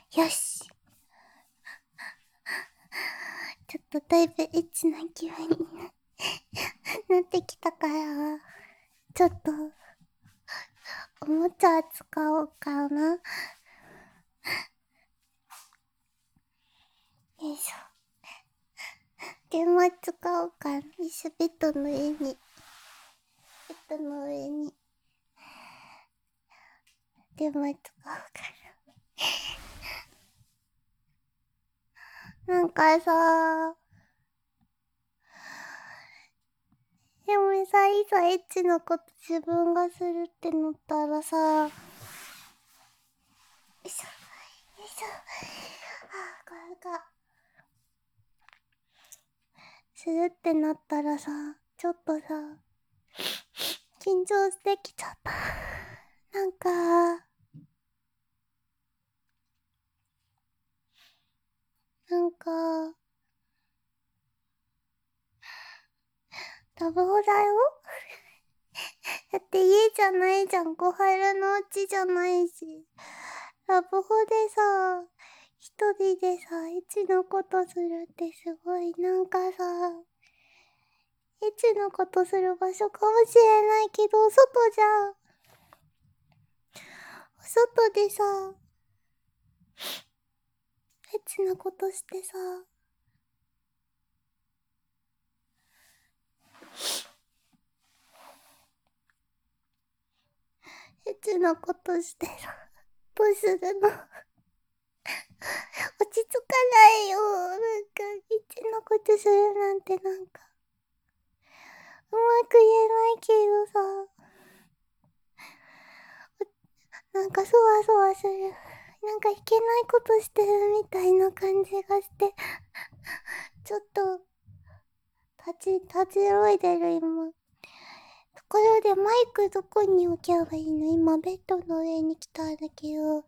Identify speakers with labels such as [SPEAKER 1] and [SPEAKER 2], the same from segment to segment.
[SPEAKER 1] よし。ちょっとだいぶエッチな気分になってきたから、ちょっと、おもちゃ使おうかな。よいしょ。電話使おうかな。ベッドの上に。ベッドの上に。電話使おうかな。なんかさ、でもさ、いざエッチなこと自分がするってなったらさ、よいしょ、よいしょ。これか。するってなったらさ、ちょっとさ、緊張してきちゃった。なんか、ラブホだよ。だって家じゃないじゃん。小春のうちじゃないし。ラブホでさ、一人でさ、エッチなことするってすごい、なんかさ、エッチなことする場所かもしれないけど、外じゃん。外でさ、エッチなことしてさ、エッチなことしてさ、どうするの？落ち着かないよ。なんか、エッチなことするなんてなんか、うまく言えないけどさ、なんかそわそわする。なんかいけないことしてるみたいな感じがして、ちょっと、立ち寄いでる今。ところでマイクどこに置けばいいの？今ベッドの上に来たんだけど、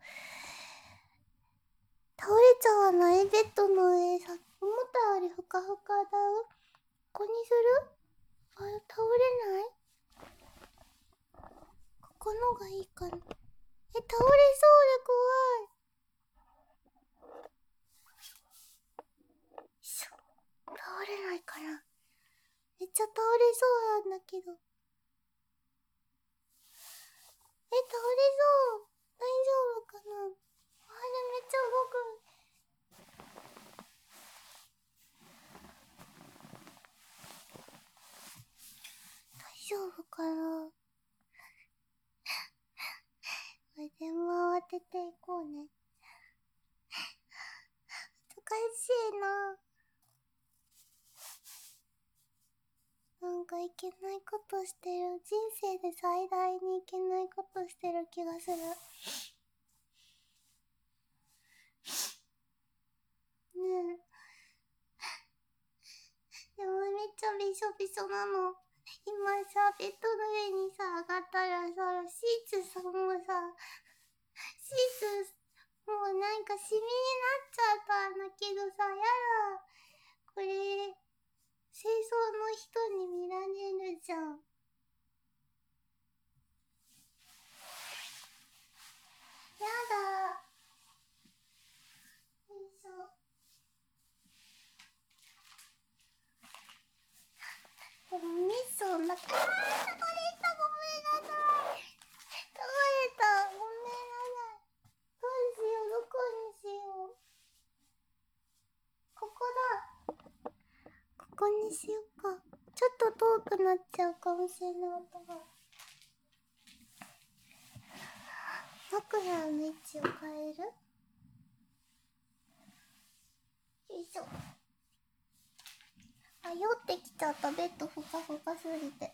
[SPEAKER 1] 倒れちゃわない？ベッドの上さ、思ったよりふかふかだよ。ここにする？あれ、倒れない？ここのがいいかな。倒れそうで怖い。倒れないかな。めっちゃ倒れそうなんだけど。倒れそう。大丈夫かな？あれめっちゃ動く。大丈夫かな？これ電話当てていこうね。難しいな。なんかいけないことしてる。人生で最大にいけないことしてる気がする。ねえ。でもめっちゃびしょびしょなの。今さ、ベッドの上にさ、上がったらさ、シーツさ、もうさ、シーツ、もうなんかシミになっちゃったんだけどさ、やだ。これ、清掃の人に見られるじゃん。やだ。よいしょ。でもミッションだから。倒れた、ごめんなさい。倒れた、ごめんなさい。どうしよう、どこにしよう。ここだ。ここにしようか。ちょっと遠くなっちゃうかもしれない音が。枕の位置を変える？よいしょ。あ、酔ってきちゃった。ベッドふかふかすぎて。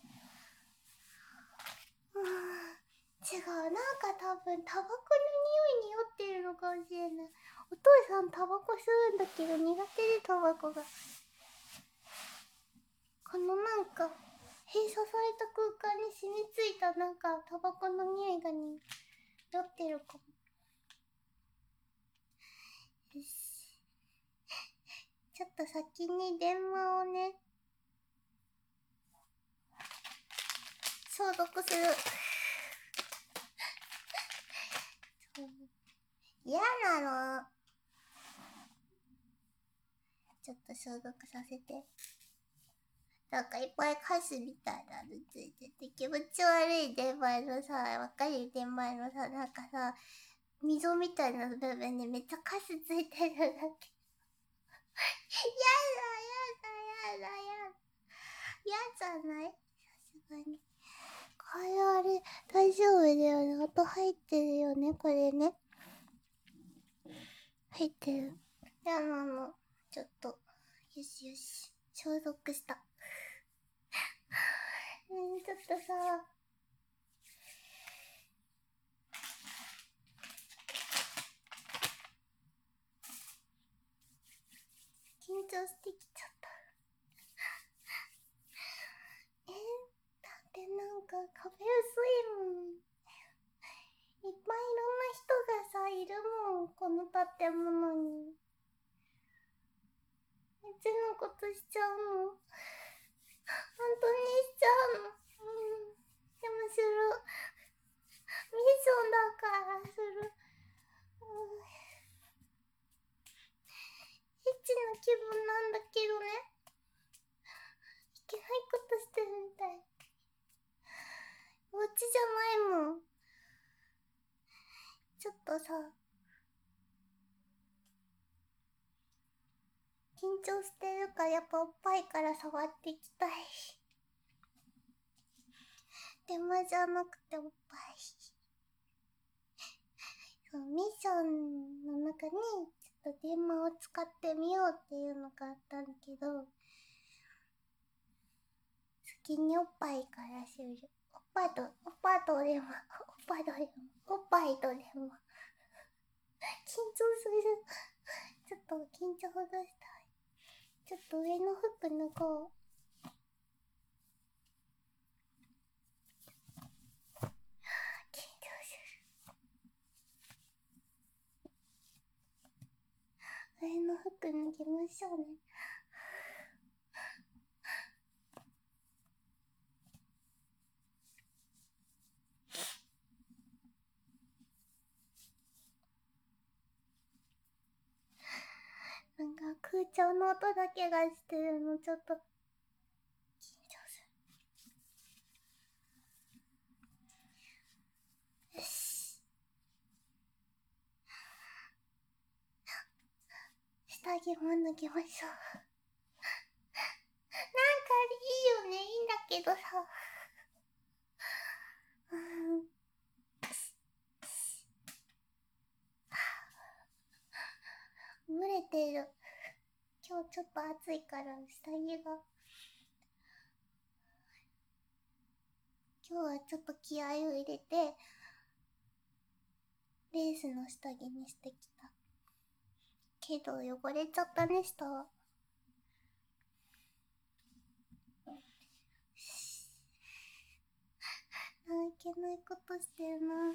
[SPEAKER 1] 違う。なんか多分タバコの匂いに酔ってるのかもしれない。お父さんタバコ吸うんだけど苦手でタバコが。このなんか閉鎖された空間に染みついたなんかタバコの匂いがに酔ってるかも。よし。ちょっと先に電話をね、消毒する。嫌なの。 ちょっと消毒させて。なんかいっぱいカスみたいなのついてて気持ち悪い電話のさ、わかる電話のさ、なんかさ、溝みたいな部分にめっちゃカスついてるだけ。やだやだやだやだ。嫌じゃない？さすがに。これあれ、大丈夫だよね。音入ってるよね、これね。入ってる。じゃあちょっと、よしよし。消毒した。ちょっとさ、緊張してきちゃった。だってなんか壁薄いもん。いっぱいいろんな人がさ、いるもん、この建物に。うちのことしちゃうの。本当にしちゃうの。でもする。ミッションだからする。エッチな気分なんだけどね。いけないことしてるみたい。お家じゃないもん。ちょっとさ、緊張してるからやっぱおっぱいから触っていきたい。電話じゃなくておっぱい。そう、ミッションの中にちょっと電話を使ってみようっていうのがあったんだけど、先におっぱいからする。おっぱいと電話。おっぱいと電話。おっぱいと電話。緊張する。ちょっと緊張ほどしたい。ちょっと上の服脱ごう。緊張する。上の服脱ぎましょうね。なんか空調の音だけがしてるのちょっと緊張する。よし。下着も脱ぎましょう。なんかいいよね。いいんだけどさ。蒸れてる。今日ちょっと暑いから下着が。今日はちょっと気合を入れて、レースの下着にしてきた。けど汚れちゃったね、下は。いけないことしてるな。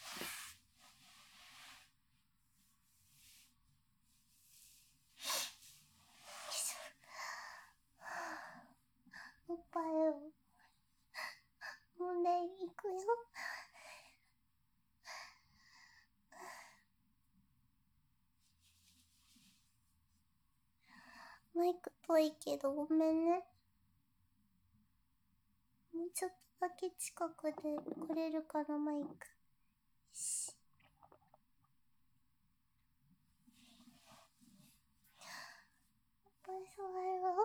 [SPEAKER 1] おっぱいを揉んでいくよ。マイク遠いけどごめんね。もうちょっとだけ近くで来れるかな、マイク。よし。おっぱい触るよ。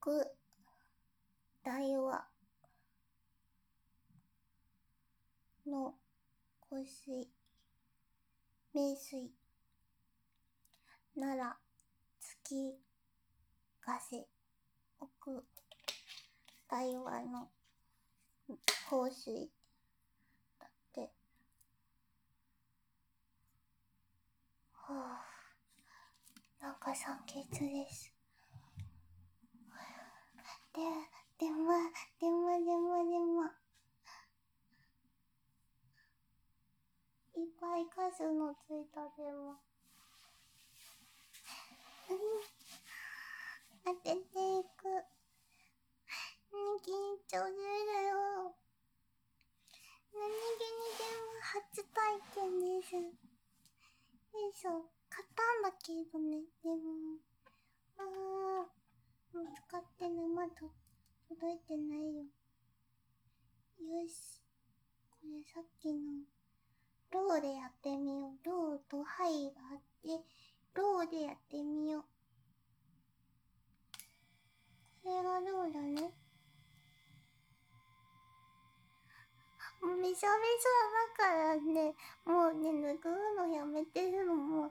[SPEAKER 1] く大和の香水、名水、奈良、月、ヶ瀬、奥、大和の香水だって。はぁ、なんか酸欠です。電話。いっぱい数のついた電話。当てていく。緊張するよ。何気に電話初体験です。よいしょ。買ったんだけどね。でも、もう使ってね。まだ届いてないよ。よし。これさっきのローでやってみよう。ローとハイがあって、ローでやってみよう。これがローだね。めちゃめちゃだからね、もうね、拭うのやめてるのも、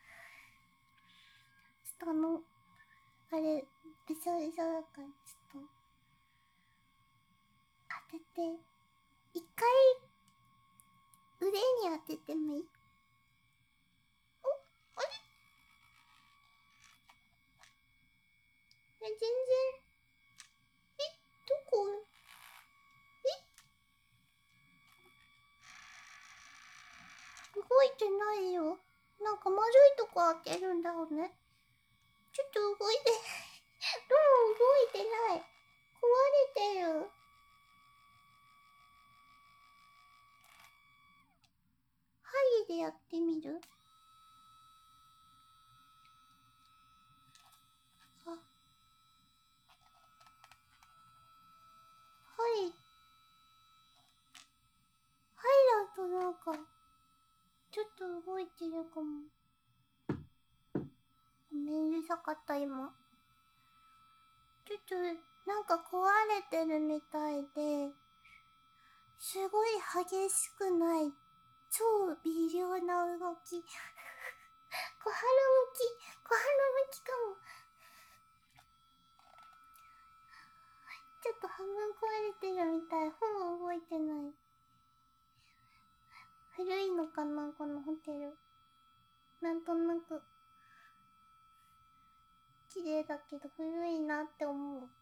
[SPEAKER 1] ちょっとあれ、びしょびしょだから、ちょっと、当てて、一回、腕に当ててもいい？お、あれ？全然、どこ？動いてないよ。なんか丸いとこ開けるんだろうね。ちょっと動いて、動いてない。壊れてる。ハイでやってみる？あ、ハイだとなんか、ちょっと動いてるかも。ごめん、うるさかった今。ちょっと、なんか壊れてるみたいで、すごい激しくない、超微量な動き。小腹向きかも。ちょっと半分壊れてるみたい。ほぼ動いてない。古いのかな、このホテル。なんとなく、綺麗だけど古いなって思う。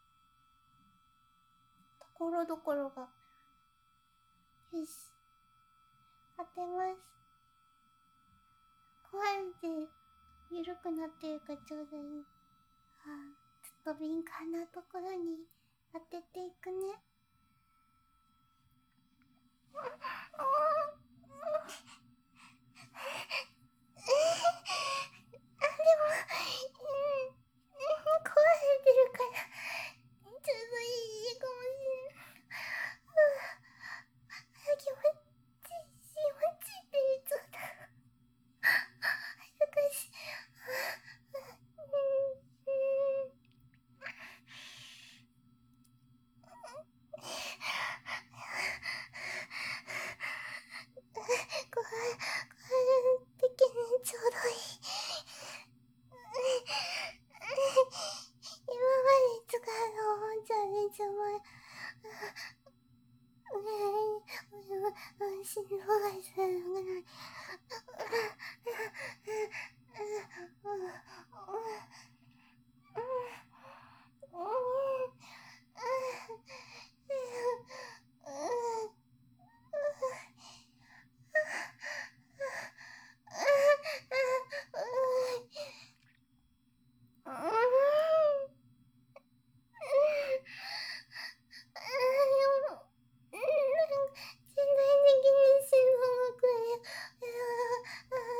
[SPEAKER 1] ところどころが。よし。当てます。壊れて、緩くなってるかちょうどいい。ちょっと敏感なところに当てていくね。壊れてるから、ちょうどいいかもしれない。気持ちいいって言っちゃった。恥ずかしい。これ的にちょうどいい。今まで使うのおもちゃで一番心臓がするぐらい。全体的に心臓がくる。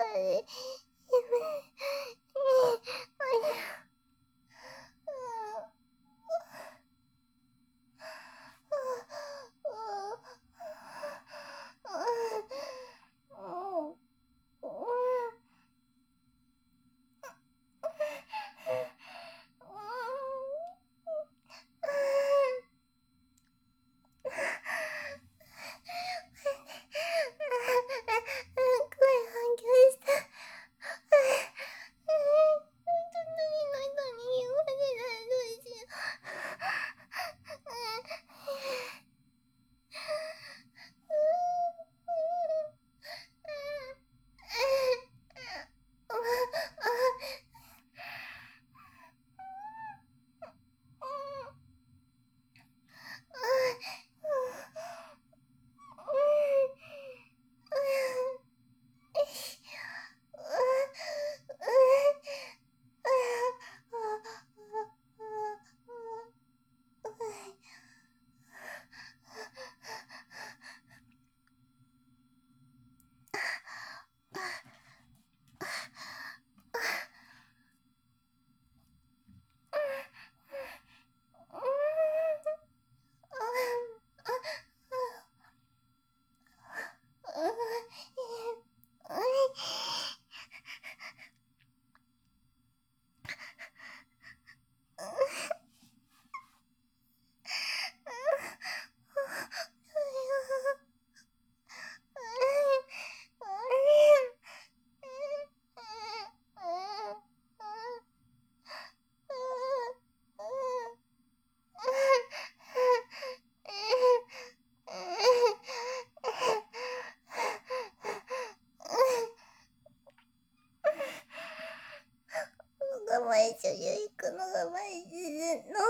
[SPEAKER 1] 緒に行くのが毎日の。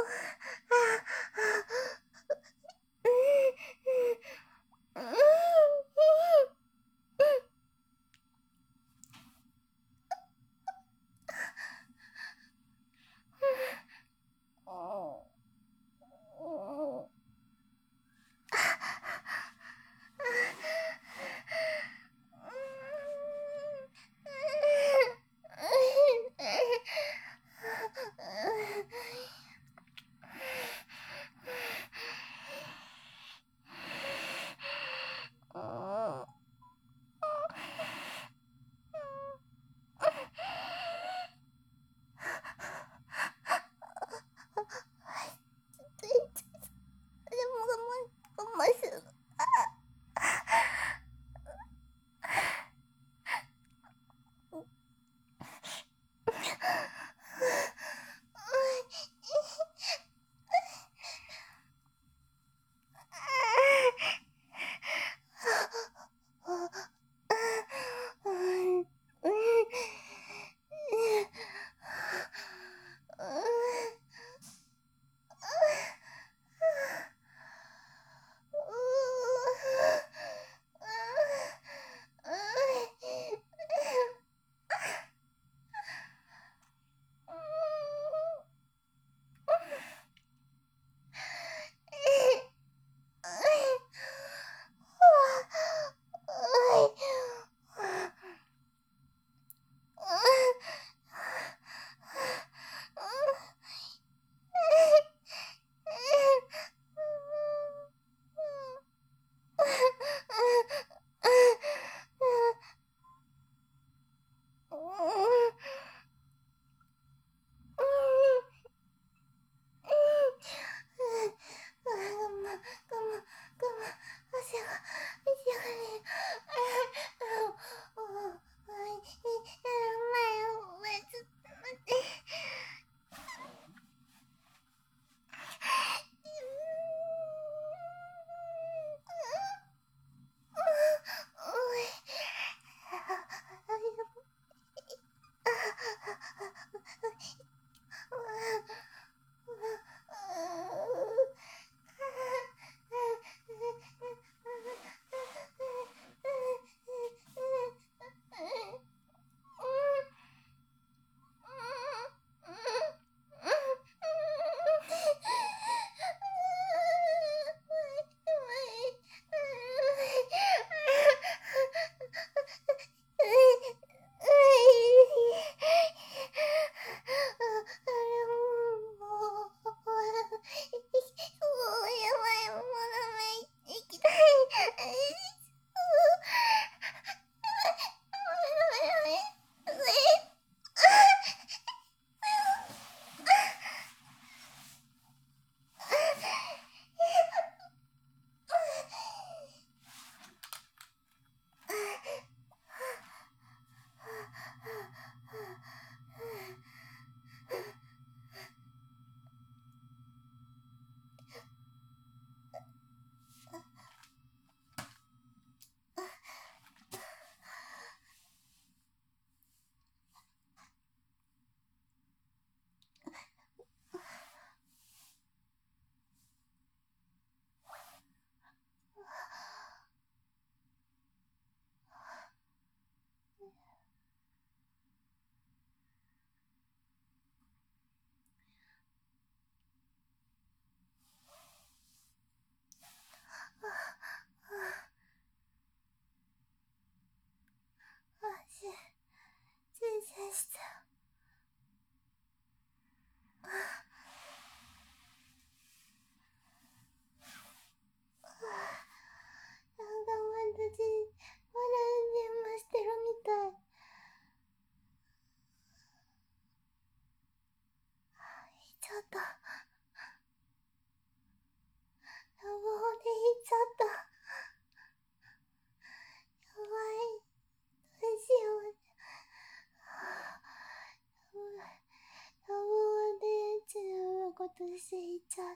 [SPEAKER 1] としていちゃう。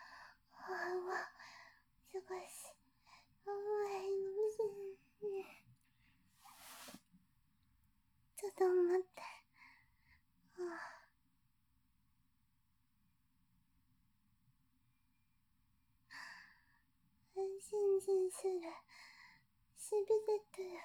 [SPEAKER 1] 少し。ちょっと待って。安心する。しびれてる。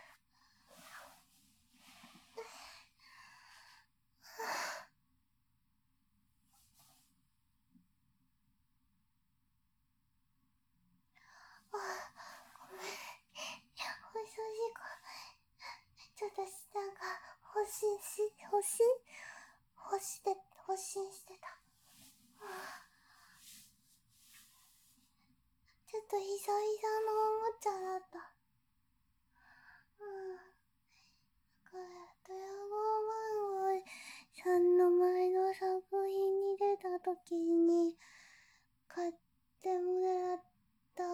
[SPEAKER 1] ごめん。ちょっと舌が発信してた。ちょっと久々のおもちゃだった。だからドラゴンバンさんの前の作品に出た時に買ってもらった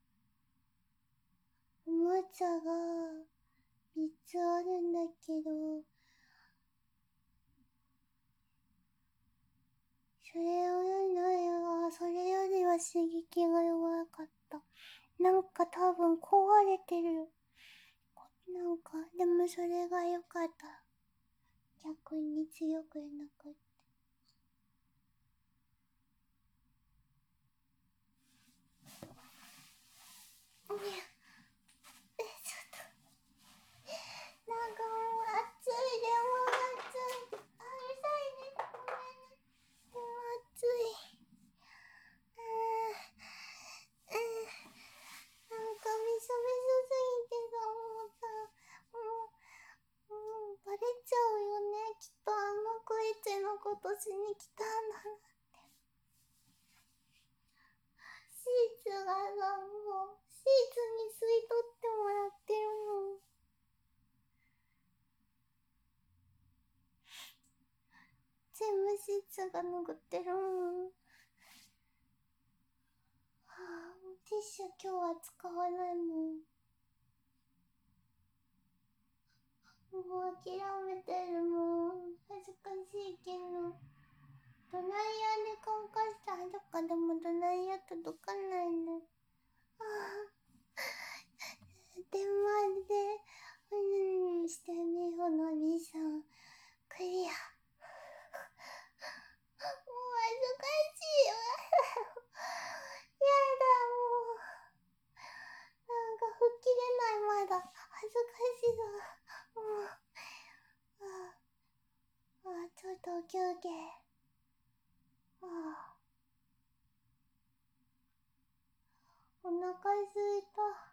[SPEAKER 1] おもちゃが3つあるんだけど、それよりは刺激が弱かった。なんか多分壊れてる。なんか、でもそれが良かった。逆に強くなくって。ちょっと。なんかもう暑いでも暑い。うるさいね。ごめんね。でも暑い。なんかびしょびしょすぎてさ、もうさ、もうバレちゃうよね。きっとクイチのことしに来たんだなって。シーツがさ、もうシーツに吸い取ってもらってるの。全部シーツが拭ってるもん。ティッシュ今日は使わないもん。もう諦めてるもん。恥ずかしいけど。ドライヤーで乾かしてあるかでもドライヤー届かないね。電話でしてみほのみさんクリア。もう恥ずかしいわ。やだもう。なんか吹っ切れないまだ。恥ずかしいわ。もう。ちょっと休憩。お腹すいた。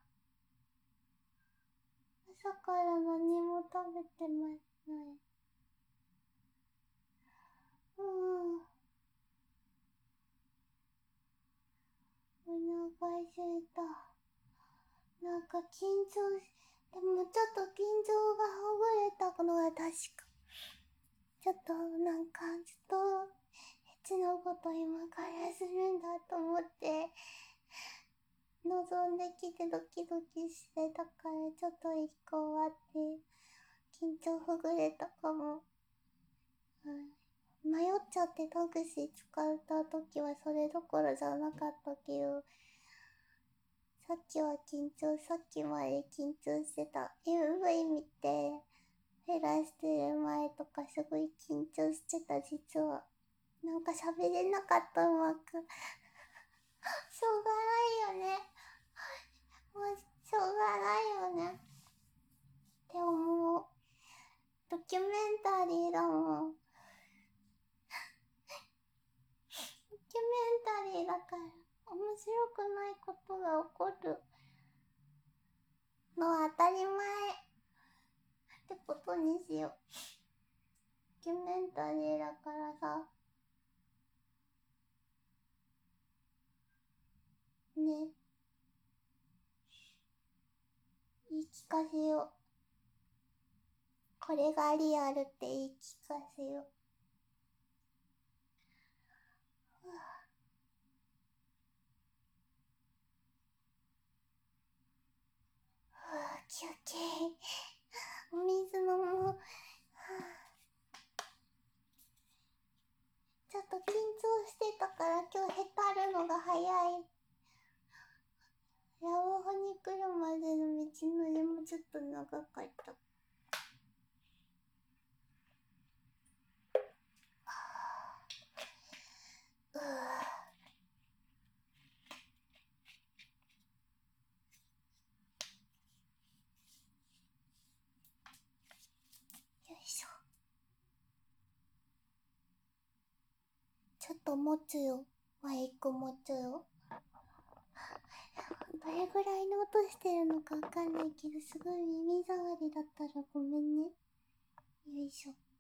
[SPEAKER 1] 朝から何も食べてない。お腹すいた。なんか緊張でもちょっと緊張がほぐれたのは確か。ちょっとなんかずっとエッチのこと今からするんだと思って望んできてドキドキしてたからちょっと一個終わって緊張ほぐれたかも。迷っちゃってタクシー使った時はそれどころじゃなかったけど、さっきまで緊張してた。MV 見て減らしてる前とかすごい緊張してた実は。なんか喋れなかったうまく。しょうがないよね。もうしょうがないよね。って思う。ドキュメンタリーだもん。ドキュメンタリーだから面白くないことが起こるのは当たり前ってことにしよう。ドキュメンタリーだからさ。ね。言い聞かせよう。これがリアルって言い聞かせよう。休憩。お水飲もう。ちょっと緊張してたから長かった。うぅ。よいしょ。ちょっと持つよ。マイク持つよ。どれぐらいの音してるのかわかんないけど、すごい耳障りだったらごめんね。よいしょ。